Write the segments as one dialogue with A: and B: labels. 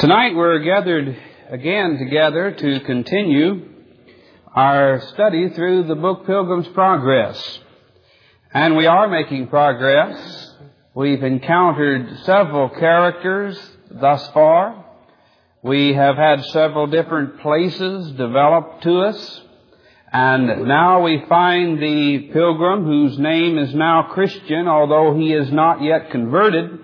A: Tonight we're gathered again together to continue our study through the book Pilgrim's Progress. And we are making progress. We've encountered several characters thus far. We have had several different places developed to us. And now we find the pilgrim whose name is now Christian, although he is not yet converted.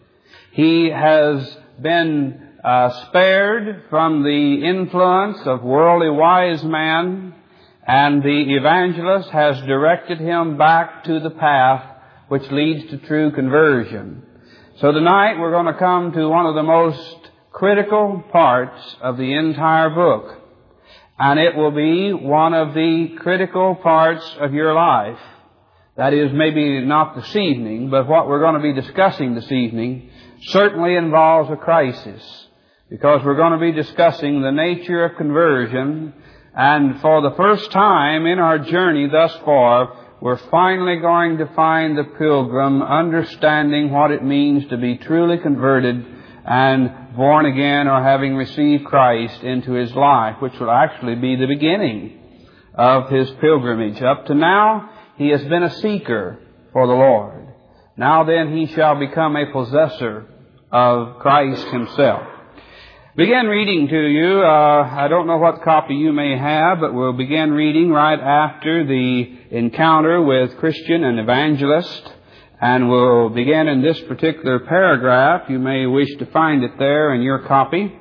A: He has been spared from the influence of worldly wise man, and the evangelist has directed him back to the path which leads to true conversion. So tonight we're going to come to one of the most critical parts of the entire book, and it will be one of the critical parts of your life. That is, maybe not this evening, but what we're going to be discussing this evening certainly involves a crisis, because we're going to be discussing the nature of conversion, and for the first time in our journey thus far, we're finally going to find the pilgrim understanding what it means to be truly converted and born again, or having received Christ into his life, which will actually be the beginning of his pilgrimage. Up to now, he has been a seeker for the Lord. Now then, he shall become a possessor of Christ himself. Begin reading to you. I don't know what copy you may have, but we'll begin reading right after the encounter with Christian and evangelist. And we'll begin in this particular paragraph. You may wish to find it there in your copy.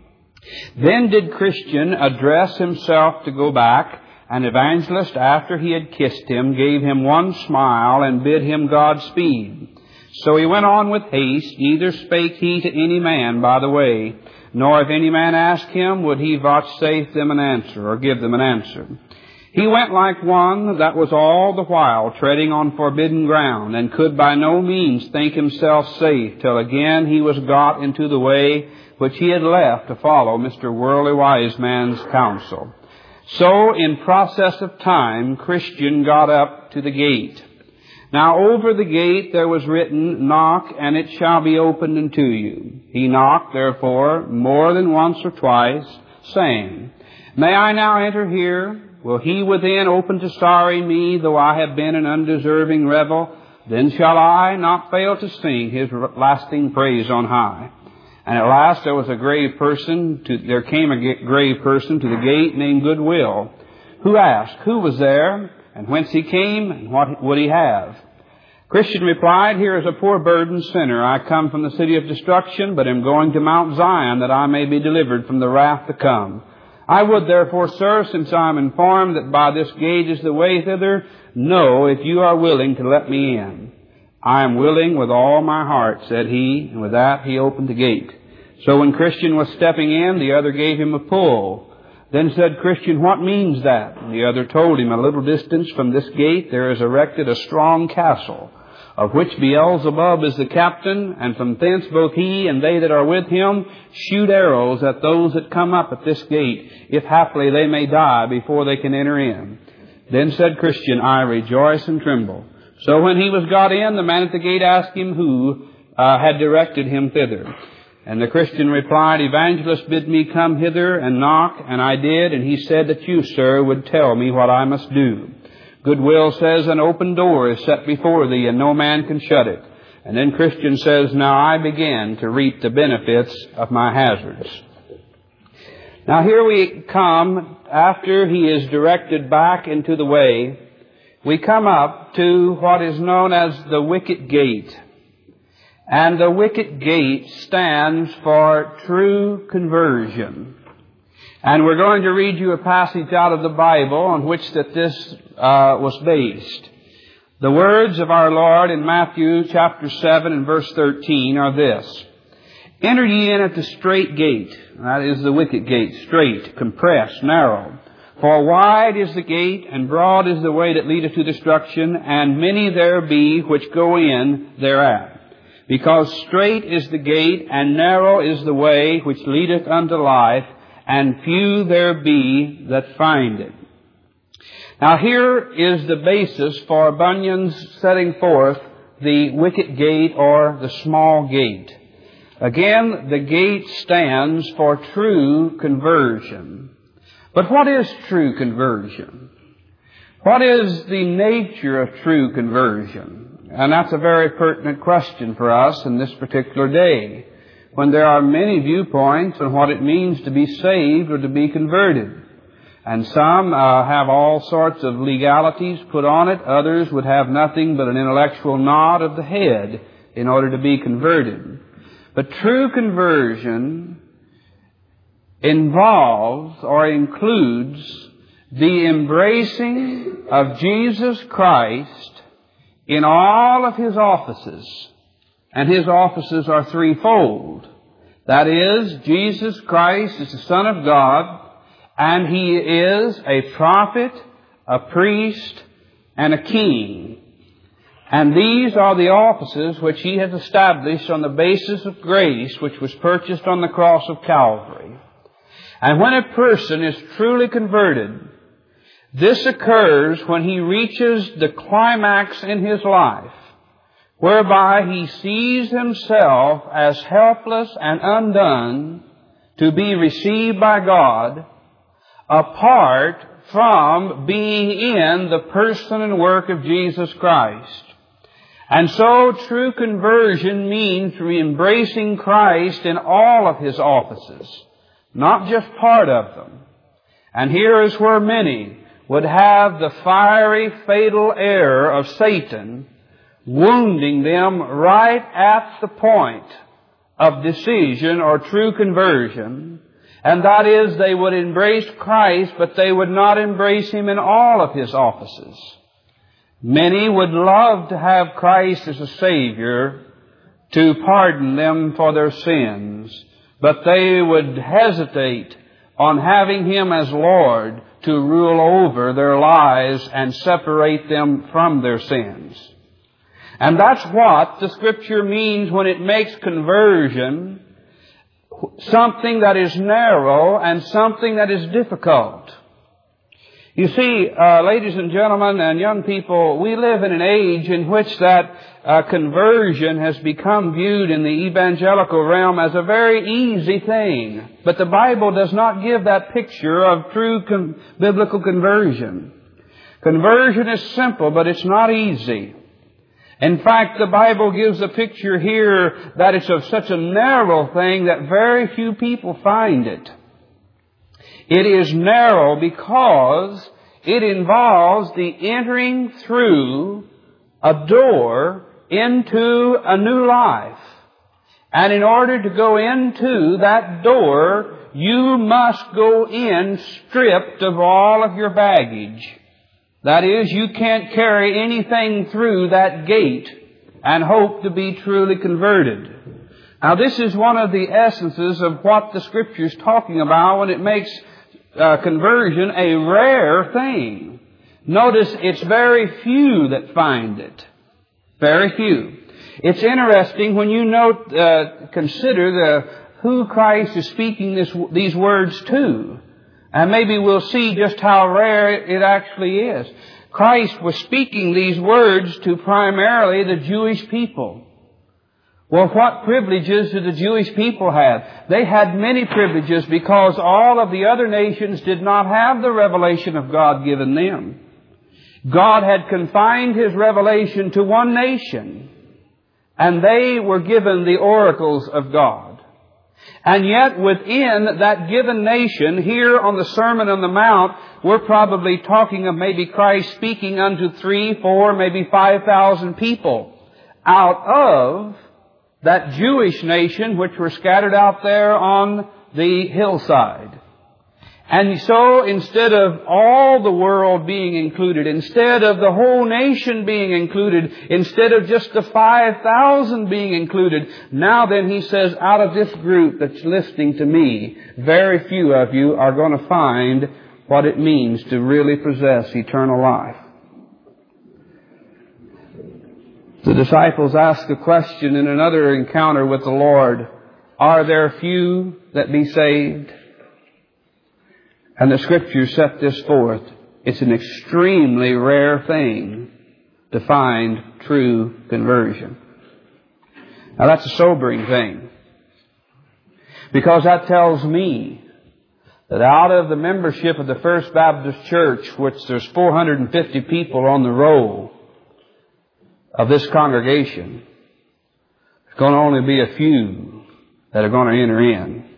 A: Then did Christian address himself to go back, and evangelist, after he had kissed him, gave him one smile and bid him Godspeed. So he went on with haste, neither spake he to any man by the way, nor if any man asked him, would he vouchsafe them an answer, or give them an answer. He went like one that was all the while treading on forbidden ground, and could by no means think himself safe, till again he was got into the way which he had left to follow Mr. Worldly Wise Man's counsel. So, in process of time, Christian got up to the gate. Now over the gate there was written, Knock, and it shall be opened unto you. He knocked, therefore, more than once or twice, saying, May I now enter here? Will he within open to sorry me, though I have been an undeserving rebel? Then shall I not fail to sing his lasting praise on high. And at last there came a grave person to the gate named Goodwill, who asked, Who was there, and whence he came, and what would he have? Christian replied, Here is a poor burdened sinner. I come from the city of destruction, but am going to Mount Zion, that I may be delivered from the wrath to come. I would therefore, sir, since I am informed that by this gate is the way thither, know if you are willing to let me in. I am willing with all my heart, said he, and with that he opened the gate. So when Christian was stepping in, the other gave him a pull. Then said Christian, What means that? And the other told him, A little distance from this gate there is erected a strong castle, of which Beelzebub is the captain, and from thence both he and they that are with him shoot arrows at those that come up at this gate, if haply they may die before they can enter in. Then said Christian, I rejoice and tremble. So when he was got in, the man at the gate asked him who had directed him thither. And the Christian replied, Evangelist bid me come hither and knock, and I did, and he said that you, sir, would tell me what I must do. Goodwill says, An open door is set before thee, and no man can shut it. And then Christian says, Now I begin to reap the benefits of my hazards. Now here we come, after he is directed back into the way, we come up to what is known as the wicket gate. And the wicket gate stands for true conversion. And we're going to read you a passage out of the Bible on which that this was based. The words of our Lord in Matthew chapter 7 and verse 13 are this. Enter ye in at the strait gate. That is the wicket gate. Strait, compressed, narrow. For wide is the gate, and broad is the way that leadeth to destruction, and many there be which go in thereat. Because strait is the gate, and narrow is the way which leadeth unto life, and few there be that find it. Now here is the basis for Bunyan's setting forth the wicket gate or the small gate. Again, the gate stands for true conversion. But what is true conversion? What is the nature of true conversion? And that's a very pertinent question for us in this particular day, when there are many viewpoints on what it means to be saved or to be converted. And some have all sorts of legalities put on it. Others would have nothing but an intellectual nod of the head in order to be converted. But true conversion involves or includes the embracing of Jesus Christ in all of His offices. And His offices are threefold. That is, Jesus Christ is the Son of God, and He is a prophet, a priest, and a king. And these are the offices which He has established on the basis of grace, which was purchased on the cross of Calvary. And when a person is truly converted, this occurs when he reaches the climax in his life, whereby he sees himself as helpless and undone to be received by God, apart from being in the person and work of Jesus Christ. And so true conversion means embracing Christ in all of His offices, not just part of them. And here is where many would have the fiery, fatal error of Satan wounding them right at the point of decision or true conversion. And that is, they would embrace Christ, but they would not embrace Him in all of His offices. Many would love to have Christ as a Savior to pardon them for their sins, but they would hesitate on having Him as Lord to rule over their lives and separate them from their sins. And that's what the Scripture means when it makes conversion something that is narrow and something that is difficult. You see, ladies and gentlemen and young people, we live in an age in which that conversion has become viewed in the evangelical realm as a very easy thing. But the Bible does not give that picture of true biblical conversion. Conversion is simple, but it's not easy. In fact, the Bible gives a picture here that it's of such a narrow thing that very few people find it. It is narrow because it involves the entering through a door into a new life. And in order to go into that door, you must go in stripped of all of your baggage. That is, you can't carry anything through that gate and hope to be truly converted. Now, this is one of the essences of what the Scripture is talking about when it makes conversion a rare thing. Notice it's very few that find it. Very few. It's interesting when you consider who Christ is speaking these words to. And maybe we'll see just how rare it actually is. Christ was speaking these words to primarily the Jewish people. Well, what privileges did the Jewish people have? They had many privileges because all of the other nations did not have the revelation of God given them. God had confined His revelation to one nation, and they were given the oracles of God. And yet within that given nation, here on the Sermon on the Mount, we're probably talking of maybe Christ speaking unto 3, 4, maybe 5,000 people out of that Jewish nation which were scattered out there on the hillside. And so instead of all the world being included, instead of the whole nation being included, instead of just the 5,000 being included, now then He says, out of this group that's listening to me, very few of you are going to find what it means to really possess eternal life. The disciples ask a question in another encounter with the Lord. Are there few that be saved? And the Scriptures set this forth. It's an extremely rare thing to find true conversion. Now that's a sobering thing. Because that tells me that out of the membership of the First Baptist Church, which there's 450 people on the roll of this congregation, there's going to only be a few that are going to enter in.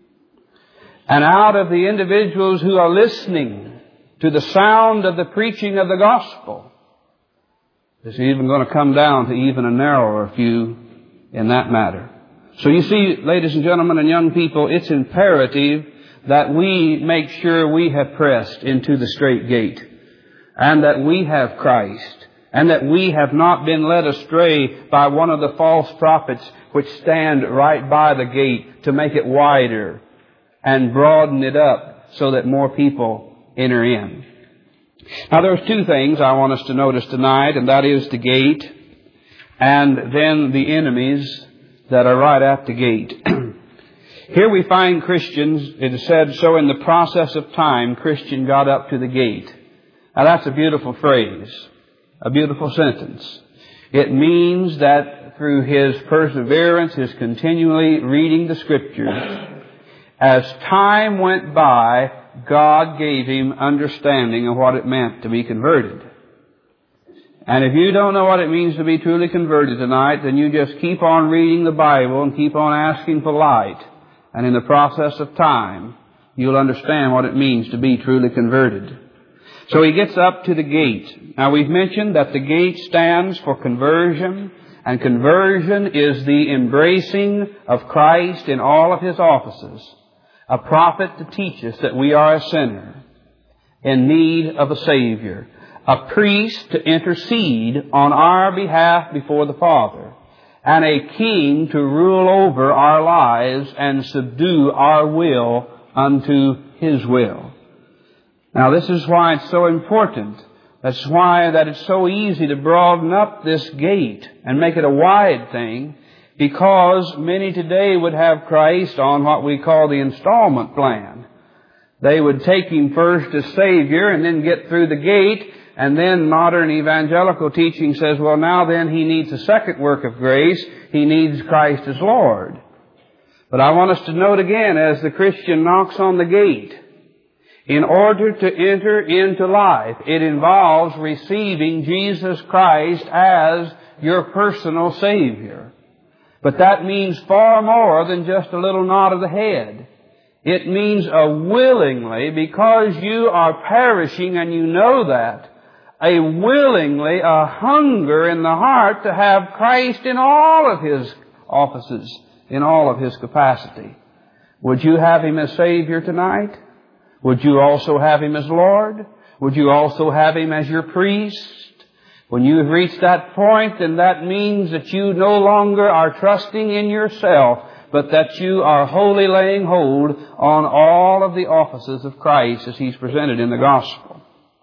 A: And out of the individuals who are listening to the sound of the preaching of the gospel, it's even going to come down to even a narrower few in that matter. So you see, ladies and gentlemen and young people, it's imperative that we make sure we have pressed into the straight gate, and that we have Christ, and that we have not been led astray by one of the false prophets which stand right by the gate to make it wider and broaden it up so that more people enter in. Now there's two things I want us to notice tonight, and that is the gate and then the enemies that are right at the gate. Here we find Christians, it is said, so in the process of time, Christian got up to the gate. Now that's a beautiful phrase, a beautiful sentence. It means that through his perseverance, his continually reading the Scriptures, as time went by, God gave him understanding of what it meant to be converted. And if you don't know what it means to be truly converted tonight, then you just keep on reading the Bible and keep on asking for light. And in the process of time, you'll understand what it means to be truly converted. So he gets up to the gate. Now we've mentioned that the gate stands for conversion, and conversion is the embracing of Christ in all of His offices. A prophet to teach us that we are a sinner in need of a Savior. A priest to intercede on our behalf before the Father. And a king to rule over our lives and subdue our will unto His will. Now this is why it's so important. That's why that it's so easy to broaden up this gate and make it a wide thing, because many today would have Christ on what we call the installment plan. They would take Him first as Savior and then get through the gate, and then modern evangelical teaching says, well, now then He needs a second work of grace. He needs Christ as Lord. But I want us to note again, as the Christian knocks on the gate, in order to enter into life, it involves receiving Jesus Christ as your personal Savior. But that means far more than just a little nod of the head. It means a willingly, because you are perishing and you know that, a willingly, a hunger in the heart to have Christ in all of His offices, in all of His capacity. Would you have Him as Savior tonight? Would you also have Him as Lord? Would you also have Him as your priest? When you have reached that point, then that means that you no longer are trusting in yourself, but that you are wholly laying hold on all of the offices of Christ as He's presented in the gospel.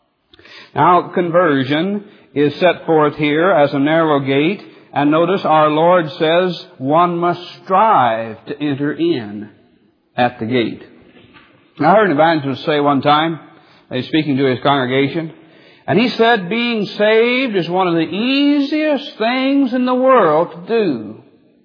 A: Now, conversion is set forth here as a narrow gate, and notice our Lord says one must strive to enter in at the gate. Now, I heard an evangelist say one time, he was speaking to his congregation, and he said being saved is one of the easiest things in the world to do.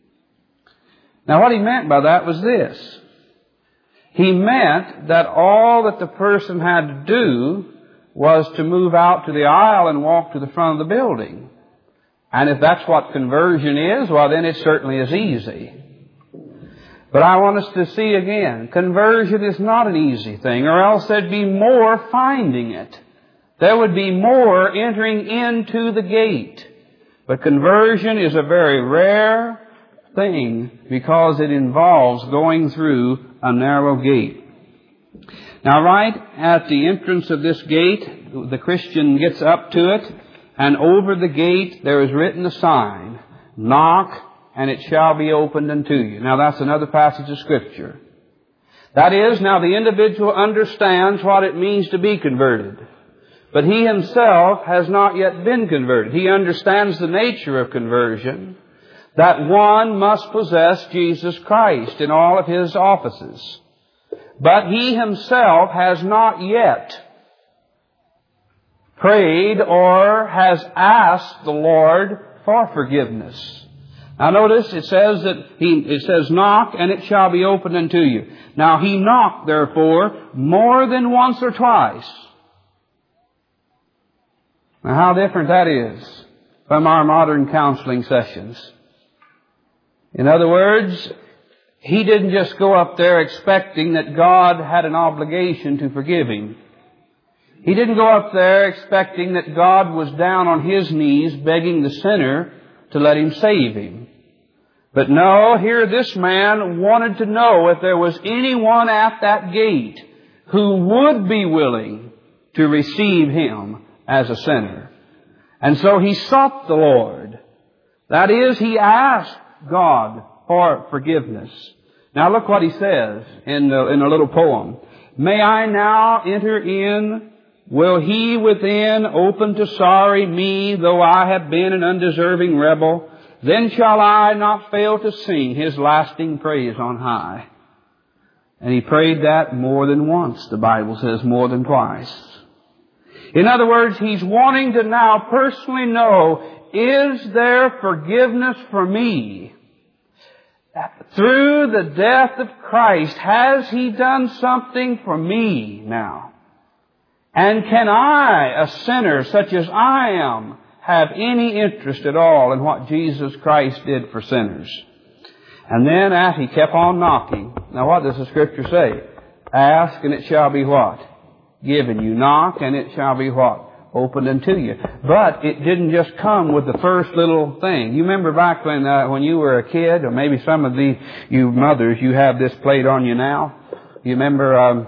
A: Now, what he meant by that was this. He meant that all that the person had to do was to move out to the aisle and walk to the front of the building. And if that's what conversion is, well, then it certainly is easy. But I want us to see again, conversion is not an easy thing, or else there'd be more finding it. There would be more entering into the gate. But conversion is a very rare thing because it involves going through a narrow gate. Now, right at the entrance of this gate, the Christian gets up to it, and over the gate there is written a sign, "Knock, and it shall be opened unto you." Now, that's another passage of Scripture. That is, now the individual understands what it means to be converted. But he himself has not yet been converted. He understands the nature of conversion, that one must possess Jesus Christ in all of His offices. But he himself has not yet prayed or has asked the Lord for forgiveness. Now notice it says knock and it shall be opened unto you. Now he knocked therefore more than once or twice. Now how different that is from our modern counseling sessions. In other words, he didn't just go up there expecting that God had an obligation to forgive him. He didn't go up there expecting that God was down on his knees begging the sinner to let him save him. But no, here this man wanted to know if there was anyone at that gate who would be willing to receive him as a sinner. And so he sought the Lord. That is, he asked God for forgiveness. Now look what he says in a little poem. May I now enter in? Will he within open to sorry me, though I have been an undeserving rebel? Then shall I not fail to sing his lasting praise on high. And he prayed that more than once. The Bible says more than twice. In other words, he's wanting to now personally know, is there forgiveness for me? Through the death of Christ, has he done something for me now? And can I, a sinner such as I am, have any interest at all in what Jesus Christ did for sinners? And then as he kept on knocking, now what does the Scripture say? Ask and it shall be what? Given you. Knock and it shall be what? Opened unto you. But it didn't just come with the first little thing. You remember back when you were a kid, or maybe some of you mothers, you have this played on you now. You remember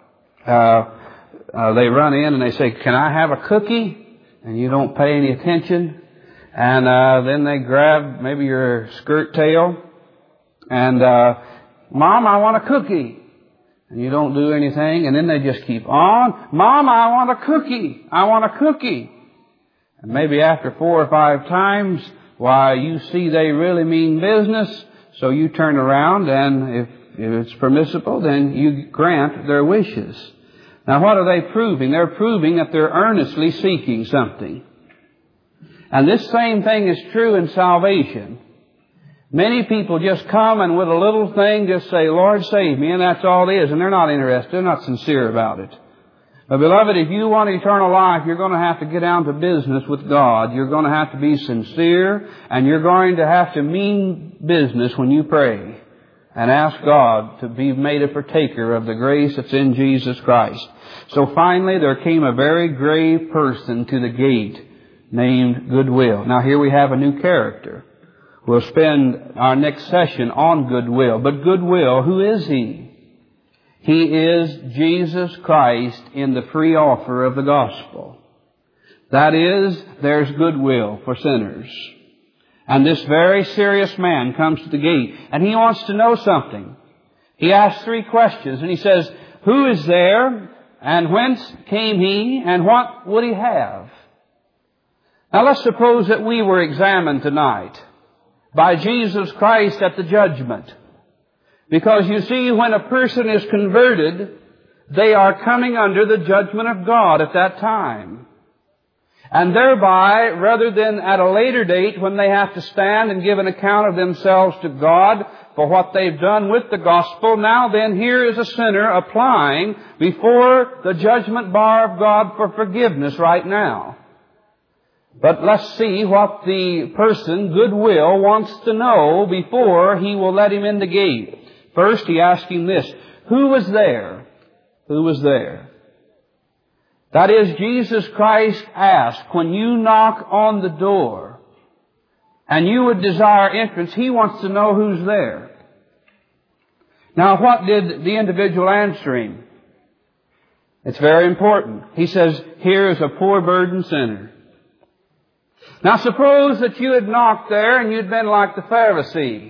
A: they run in and they say, can I have a cookie? And you don't pay any attention. And then they grab maybe your skirt tail. And, Mom, I want a cookie. And you don't do anything. And then they just keep on. Mom, I want a cookie. I want a cookie. And maybe after 4 or 5 times, why, you see they really mean business. So you turn around and if it's permissible, then you grant their wishes. Now what are they proving? They're proving that they're earnestly seeking something. And this same thing is true in salvation. Many people just come and with a little thing just say, Lord, save me, and that's all it is. And they're not interested. They're not sincere about it. But beloved, if you want eternal life, you're going to have to get down to business with God. You're going to have to be sincere, and you're going to have to mean business when you pray and ask God to be made a partaker of the grace that's in Jesus Christ. So finally, there came a very grave person to the gate named Goodwill. Now here we have a new character. We'll spend our next session on Goodwill. But Goodwill, who is he? He is Jesus Christ in the free offer of the gospel. That is, there's goodwill for sinners. And this very serious man comes to the gate, and he wants to know something. He asks 3 questions, and he says, who is there, and whence came he, and what would he have? Now let's suppose that we were examined tonight by Jesus Christ at the judgment. Because you see, when a person is converted, they are coming under the judgment of God at that time. And thereby, rather than at a later date when they have to stand and give an account of themselves to God for what they've done with the gospel, now then here is a sinner applying before the judgment bar of God for forgiveness right now. But let's see what the person, Goodwill, wants to know before he will let him in the gate. First, he asks him this, who was there? Who was there? That is, Jesus Christ asked, when you knock on the door and you would desire entrance, he wants to know who's there. Now, what did the individual answer him? It's very important. He says, here is a poor burdened sinner. Now suppose that you had knocked there and you'd been like the Pharisee.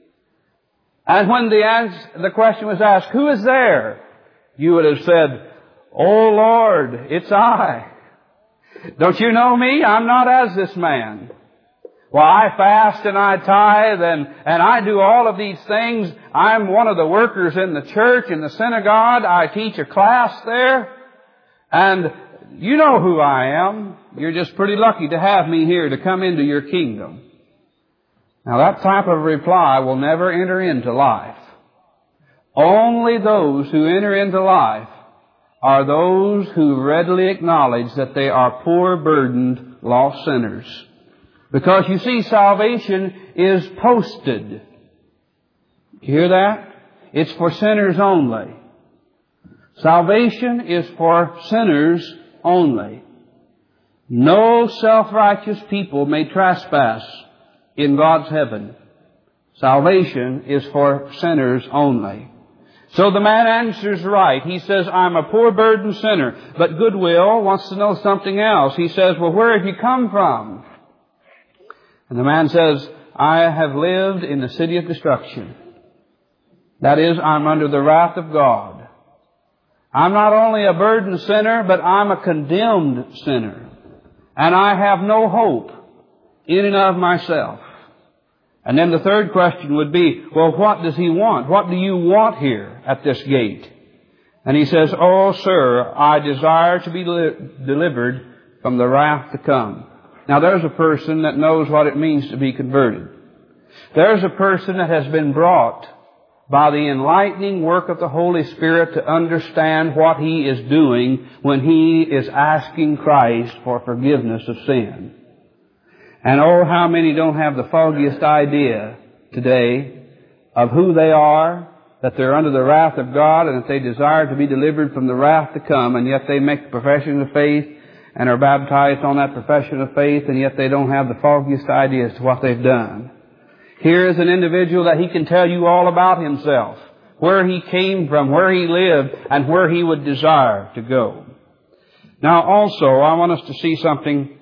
A: And when the question was asked, who is there? You would have said, oh Lord, it's I. Don't you know me? I'm not as this man. Well, I fast and I tithe and I do all of these things. I'm one of the workers in the church, in the synagogue. I teach a class there. And you know who I am. You're just pretty lucky to have me here to come into your kingdom. Now that type of reply will never enter into life. Only those who enter into life are those who readily acknowledge that they are poor, burdened, lost sinners. Because you see, salvation is posted. You hear that? It's for sinners only. Salvation is for sinners only. No self-righteous people may trespass in God's heaven. Salvation is for sinners only. So the man answers right. He says, I'm a poor burdened sinner. But Goodwill wants to know something else. He says, well, where have you come from? And the man says, I have lived in the city of destruction. That is, I'm under the wrath of God. I'm not only a burdened sinner, but I'm a condemned sinner. And I have no hope in and of myself. And then the third question would be, well, what does he want? What do you want here at this gate? And he says, oh, sir, I desire to be delivered from the wrath to come. Now, there's a person that knows what it means to be converted. There's a person that has been brought by the enlightening work of the Holy Spirit to understand what he is doing when he is asking Christ for forgiveness of sin. And oh, how many don't have the foggiest idea today of who they are, that they're under the wrath of God, and that they desire to be delivered from the wrath to come, and yet they make the profession of faith and are baptized on that profession of faith, and yet they don't have the foggiest idea as to what they've done. Here is an individual that he can tell you all about himself, where he came from, where he lived, and where he would desire to go. Now also, I want us to see something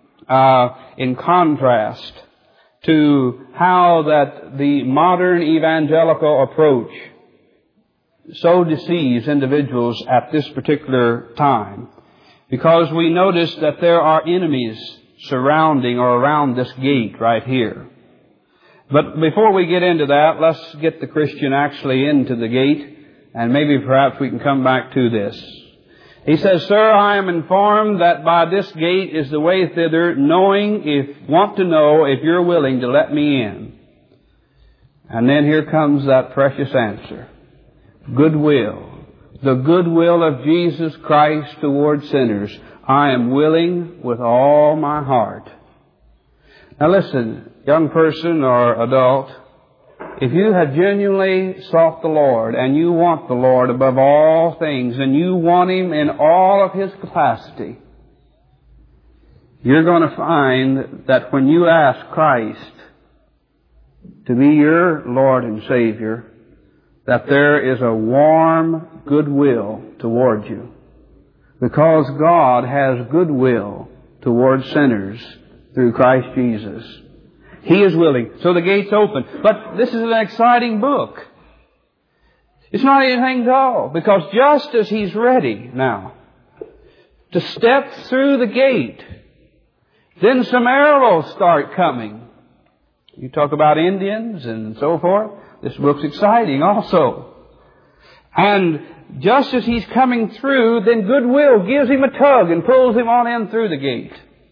A: in contrast to how that the modern evangelical approach so deceives individuals at this particular time. Because we notice that there are enemies surrounding or around this gate right here. But before we get into that, let's get the Christian actually into the gate, and maybe perhaps we can come back to this. He says, Sir, I am informed that by this gate is the way thither, want to know if you're willing to let me in. And then here comes that precious answer. Goodwill. The goodwill of Jesus Christ toward sinners. I am willing with all my heart. Now listen, young person or adult, if you have genuinely sought the Lord and you want the Lord above all things and you want Him in all of His capacity, you're going to find that when you ask Christ to be your Lord and Savior, that there is a warm goodwill toward you. Because God has goodwill toward sinners through Christ Jesus. He is willing. So the gate's open. But this is an exciting book. It's not anything dull. Because just as He's ready now to step through the gate, then some arrows start coming. You talk about Indians and so forth. This book's exciting also. And just as He's coming through, then goodwill gives Him a tug and pulls Him on in through the gate.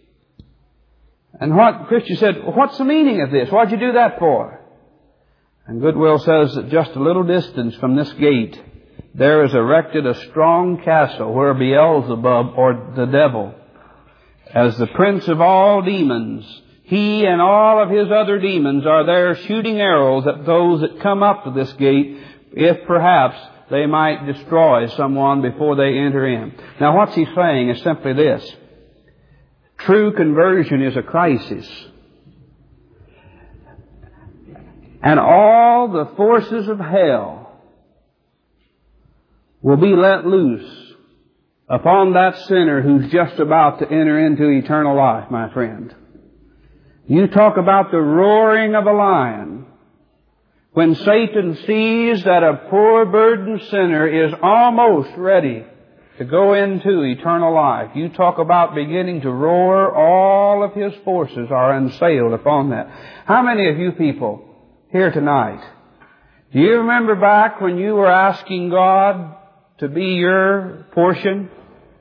A: And what Christian said, what's the meaning of this? What'd you do that for? And goodwill says that just a little distance from this gate, there is erected a strong castle where Beelzebub, or the devil, as the prince of all demons, he and all of his other demons are there shooting arrows at those that come up to this gate, if perhaps they might destroy someone before they enter in. Now what he's saying is simply this. True conversion is a crisis. And all the forces of hell will be let loose upon that sinner who's just about to enter into eternal life, my friend. You talk about the roaring of a lion. When Satan sees that a poor burdened sinner is almost ready to go into eternal life, you talk about beginning to roar. All of his forces are unsailed upon that. How many of you people here tonight, do you remember back when you were asking God to be your portion?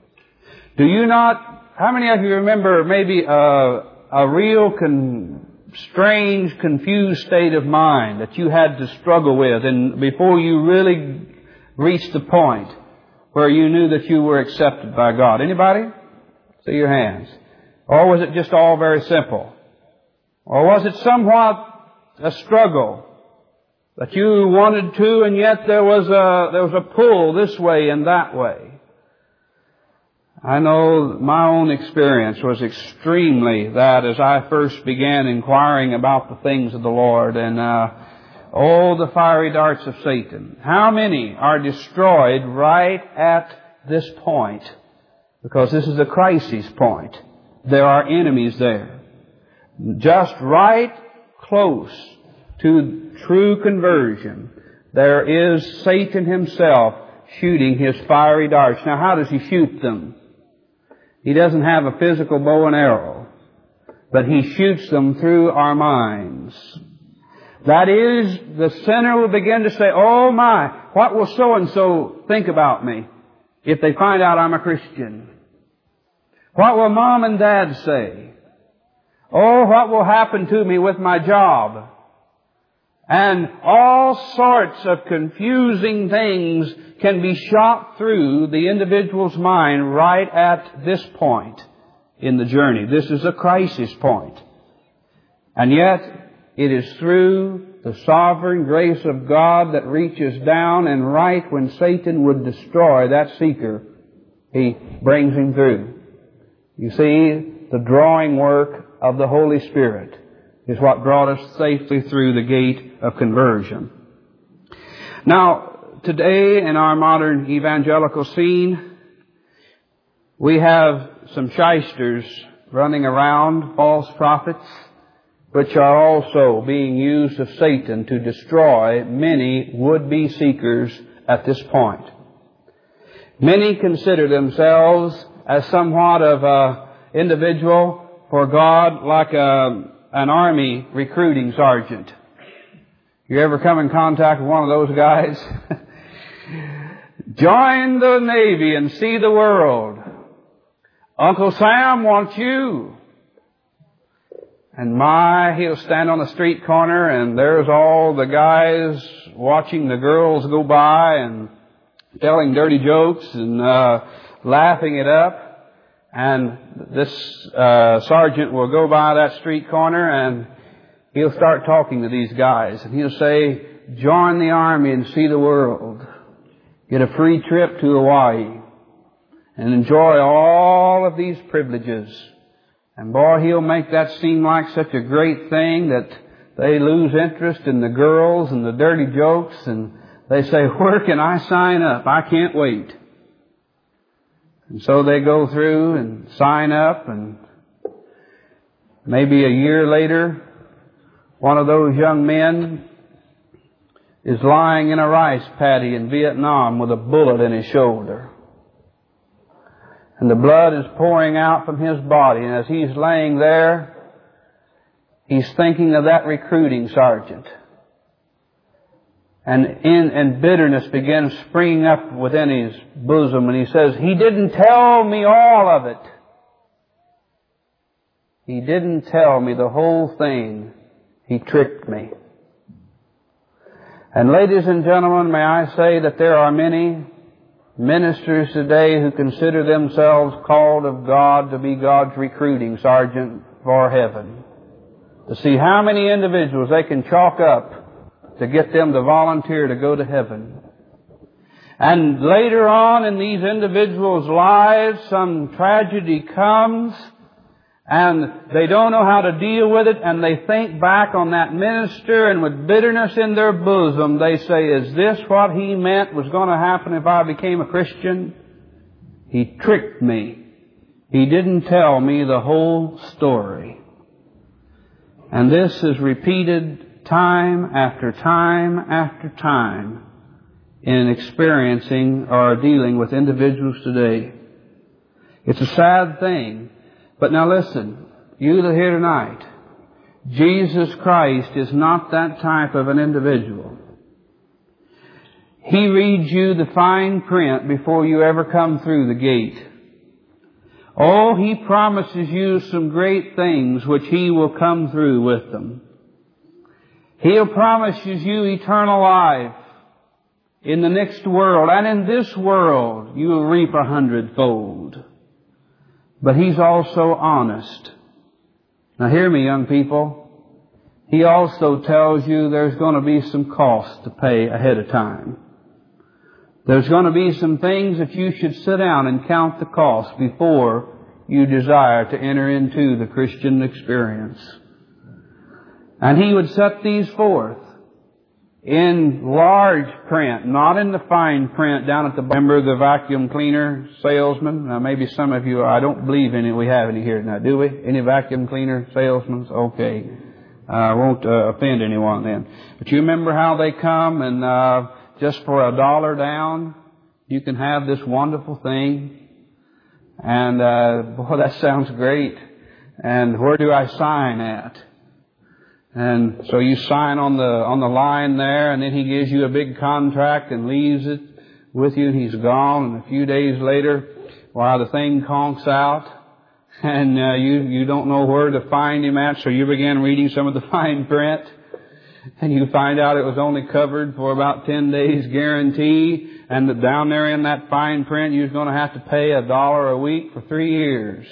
A: Do you not? How many of you remember maybe a real strange, confused state of mind that you had to struggle with and before you really reached the point where you knew that you were accepted by God? Anybody? See your hands. Or was it just all very simple? Or was it somewhat a struggle that you wanted to, and yet there was a pull this way and that way? I know my own experience was extremely that as I first began inquiring about the things of the Lord and the fiery darts of Satan. How many are destroyed right at this point? Because this is a crisis point. There are enemies there. Just right close to true conversion, there is Satan himself shooting his fiery darts. Now, how does he shoot them? He doesn't have a physical bow and arrow, but he shoots them through our minds. That is, the sinner will begin to say, oh my, what will so-and-so think about me if they find out I'm a Christian? What will mom and dad say? Oh, what will happen to me with my job? And all sorts of confusing things can be shot through the individual's mind right at this point in the journey. This is a crisis point. And yet, it is through the sovereign grace of God that reaches down, and right when Satan would destroy that seeker, He brings him through. You see, the drawing work of the Holy Spirit is what brought us safely through the gate of conversion. Now, today in our modern evangelical scene, we have some shysters running around, false prophets, which are also being used of Satan to destroy many would-be seekers at this point. Many consider themselves as somewhat of an individual for God like an army recruiting sergeant. You ever come in contact with one of those guys? Join the Navy and see the world. Uncle Sam wants you. And he'll stand on the street corner and there's all the guys watching the girls go by and telling dirty jokes and laughing it up. And this sergeant will go by that street corner and he'll start talking to these guys. And he'll say, join the army and see the world. Get a free trip to Hawaii. And enjoy all of these privileges. And boy, he'll make that seem like such a great thing that they lose interest in the girls and the dirty jokes. And they say, where can I sign up? I can't wait. And so they go through and sign up, and maybe a year later, one of those young men is lying in a rice paddy in Vietnam with a bullet in his shoulder. And the blood is pouring out from his body, and as he's laying there, he's thinking of that recruiting sergeant. And bitterness begins springing up within his bosom, and he says, he didn't tell me all of it. He didn't tell me the whole thing. He tricked me. And ladies and gentlemen, may I say that there are many ministers today who consider themselves called of God to be God's recruiting sergeant for heaven. To see how many individuals they can chalk up to get them to volunteer to go to heaven. And later on in these individuals' lives, some tragedy comes, and they don't know how to deal with it, and they think back on that minister, and with bitterness in their bosom, they say, is this what he meant was going to happen if I became a Christian? He tricked me. He didn't tell me the whole story. And this is repeated time after time after time in experiencing or dealing with individuals today. It's a sad thing. But now listen, you that are here tonight, Jesus Christ is not that type of an individual. He reads you the fine print before you ever come through the gate. Oh, He promises you some great things which He will come through with them. He'll promise you eternal life in the next world, and in this world you will reap 100-fold. But He's also honest. Now hear me, young people. He also tells you there's going to be some cost to pay ahead of time. There's going to be some things that you should sit down and count the cost before you desire to enter into the Christian experience. And He would set these forth in large print, not in the fine print down at the bottom. Remember the vacuum cleaner salesman? Now maybe some of you, I don't believe we have any here now, do we? Any vacuum cleaner salesmen? Okay. I won't offend anyone then. But you remember how they come and just for $1 down, you can have this wonderful thing. And boy, that sounds great. And where do I sign at? And so you sign on the line there, and then he gives you a big contract and leaves it with you, and he's gone. And a few days later, the thing conks out, and you don't know where to find him at, so you begin reading some of the fine print, and you find out it was only covered for about 10 days guarantee, and that down there in that fine print you're going to have to pay $1 a week for 3 years.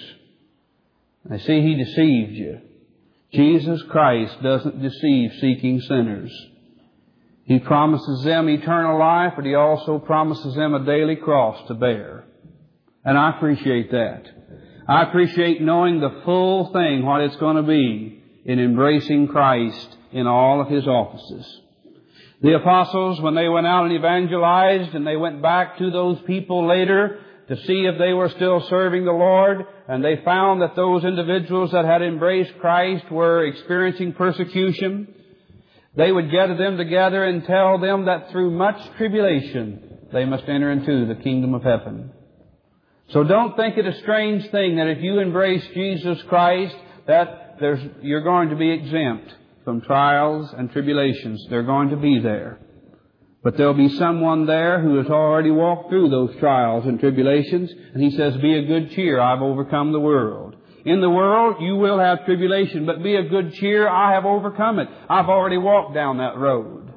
A: I see he deceived you. Jesus Christ doesn't deceive seeking sinners. He promises them eternal life, but He also promises them a daily cross to bear. And I appreciate that. I appreciate knowing the full thing, what it's going to be in embracing Christ in all of His offices. The apostles, when they went out and evangelized, and they went back to those people later to see if they were still serving the Lord, and they found that those individuals that had embraced Christ were experiencing persecution, they would gather them together and tell them that through much tribulation they must enter into the kingdom of heaven. So don't think it a strange thing that if you embrace Jesus Christ, that you're going to be exempt from trials and tribulations. They're going to be there. But there'll be someone there who has already walked through those trials and tribulations, and he says, be of good cheer, I've overcome the world. In the world you will have tribulation, but be of good cheer, I have overcome it. I've already walked down that road.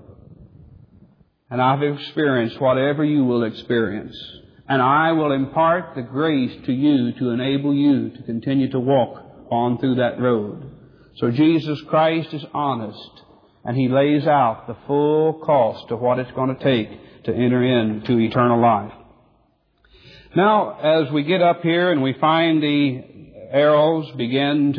A: And I've experienced whatever you will experience. And I will impart the grace to you to enable you to continue to walk on through that road. So Jesus Christ is honest. And He lays out the full cost of what it's going to take to enter into eternal life. Now, as we get up here and we find the arrows begin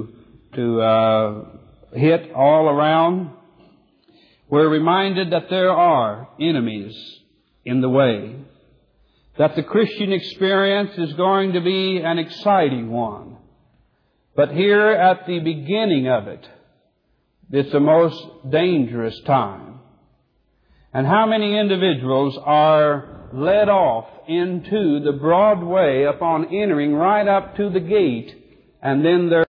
A: to hit all around, we're reminded that there are enemies in the way. That the Christian experience is going to be an exciting one. But here at the beginning of it, it's the most dangerous time. And how many individuals are led off into the broad way upon entering right up to the gate, and then they're